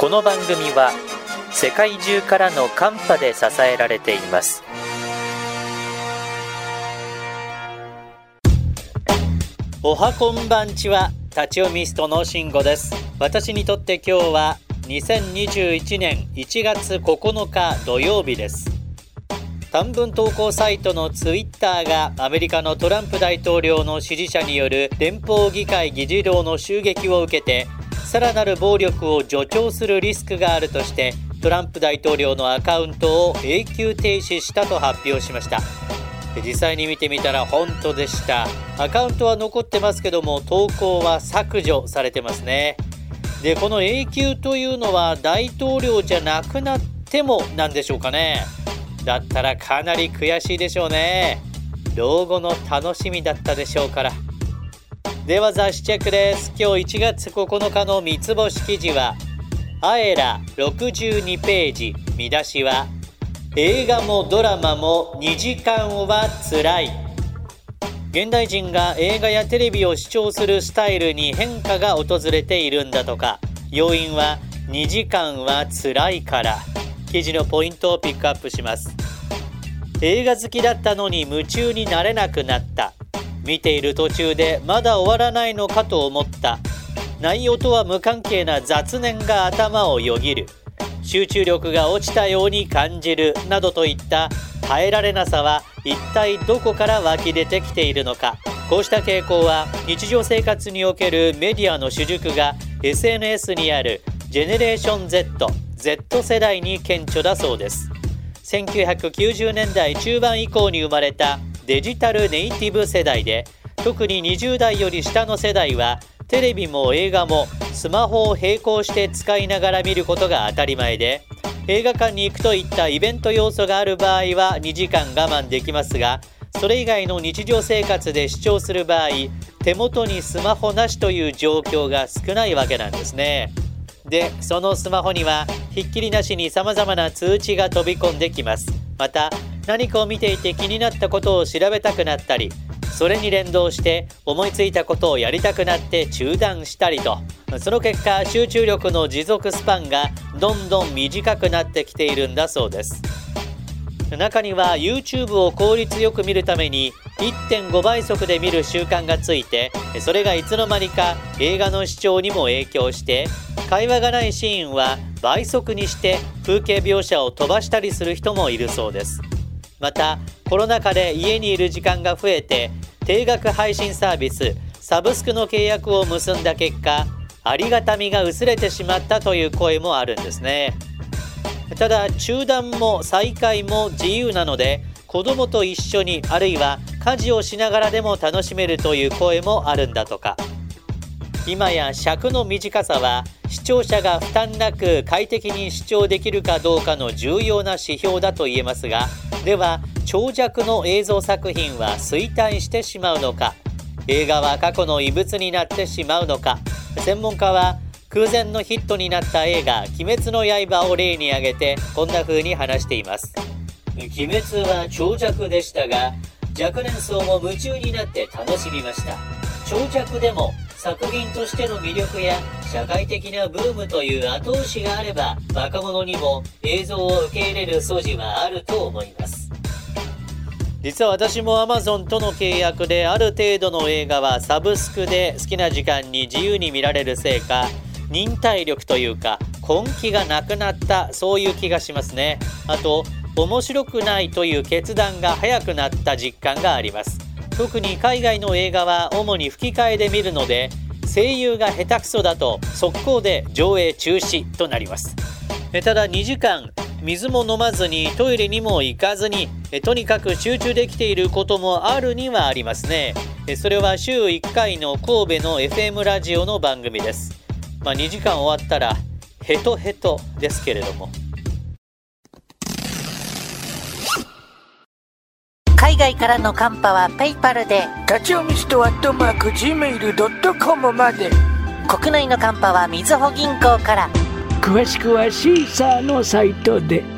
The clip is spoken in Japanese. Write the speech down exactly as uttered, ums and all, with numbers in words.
この番組は世界中からのカンパで支えられています。おはこんばんちは、立ち読みストのしんごです。私にとって今日はにせんにじゅういちねんいちがつここのか土曜日です。短文投稿サイトのツイッターがアメリカのトランプ大統領の支持者による連邦議会議事堂の襲撃を受けて、さらなる暴力を助長するリスクがあるとしてトランプ大統領のアカウントを永久停止したと発表しました。実際に見てみたら本当でした。アカウントは残ってますけども、投稿は削除されてますね。で、この永久というのは大統領じゃなくなってもなんでしょうかね。だったらかなり悔しいでしょうね。老後の楽しみだったでしょうから。では雑誌チェックです。今日いちがつここのかの三つ星記事はアエラろくじゅうにページ、見出しは映画もドラマもにじかんはつらい。現代人が映画やテレビを視聴するスタイルに変化が訪れているんだとか。要因はにじかんはつらいから。記事のポイントをピックアップします。映画好きだったのに夢中になれなくなった。見ている途中でまだ終わらないのかと思った。内容とは無関係な雑念が頭をよぎる。集中力が落ちたように感じるなどといった耐えられなさは一体どこから湧き出てきているのか。こうした傾向は日常生活におけるメディアの主軸が エスエヌエス にあるジェネレーション Z、Z 世代に顕著だそうです。せんきゅうひゃくきゅうじゅうねんだい中盤以降に生まれたデジタルネイティブ世代で、特ににじゅうだいより下の世代はテレビも映画もスマホを並行して使いながら見ることが当たり前で、映画館に行くといったイベント要素がある場合はにじかん我慢できますが、それ以外の日常生活で視聴する場合、手元にスマホなしという状況が少ないわけなんですね。で、そのスマホにはひっきりなしに様々な通知が飛び込んできます。また何かを見ていて気になったことを調べたくなったり、それに連動して思いついたことをやりたくなって中断したりと、その結果集中力の持続スパンがどんどん短くなってきているんだそうです。中には YouTube を効率よく見るために いってんご 倍速で見る習慣がついて、それがいつの間にか映画の視聴にも影響して、会話がないシーンは倍速にして風景描写を飛ばしたりする人もいるそうです。またコロナ禍で家にいる時間が増えて、定額配信サービスサブスクの契約を結んだ結果、ありがたみが薄れてしまったという声もあるんですね。ただ中断も再開も自由なので、子供と一緒にあるいは家事をしながらでも楽しめるという声もあるんだとか。今や尺の短さは視聴者が負担なく快適に視聴できるかどうかの重要な指標だと言えますが、では長尺の映像作品は衰退してしまうのか、映画は過去の遺物になってしまうのか。専門家は空前のヒットになった映画鬼滅の刃を例に挙げてこんな風に話しています。鬼滅は長尺でしたが、若年層も夢中になって楽しみました。長尺でも作品としての魅力や社会的なブームという後押しがあれば、若者にも映像を受け入れる素地はあると思います。実は私も Amazon との契約である程度の映画はサブスクで好きな時間に自由に見られるせいか、忍耐力というか根気がなくなった、そういう気がしますね。あと面白くないという決断が早くなった実感があります。特に海外の映画は主に吹き替えで見るので、声優が下手くそだと速攻で上映中止となります。ただにじかん水も飲まずにトイレにも行かずに、とにかく集中できていることもあるにはありますね。それは週いっかいの神戸の エフエム ラジオの番組です。まあ、にじかん終わったらヘトヘトですけれども。 海外からのカンパはペイパルで、 立ち読みストアットマーク ジーメールドットコム まで。 国内のカンパはみずほ銀行から。 詳しくはシーサーのサイトで。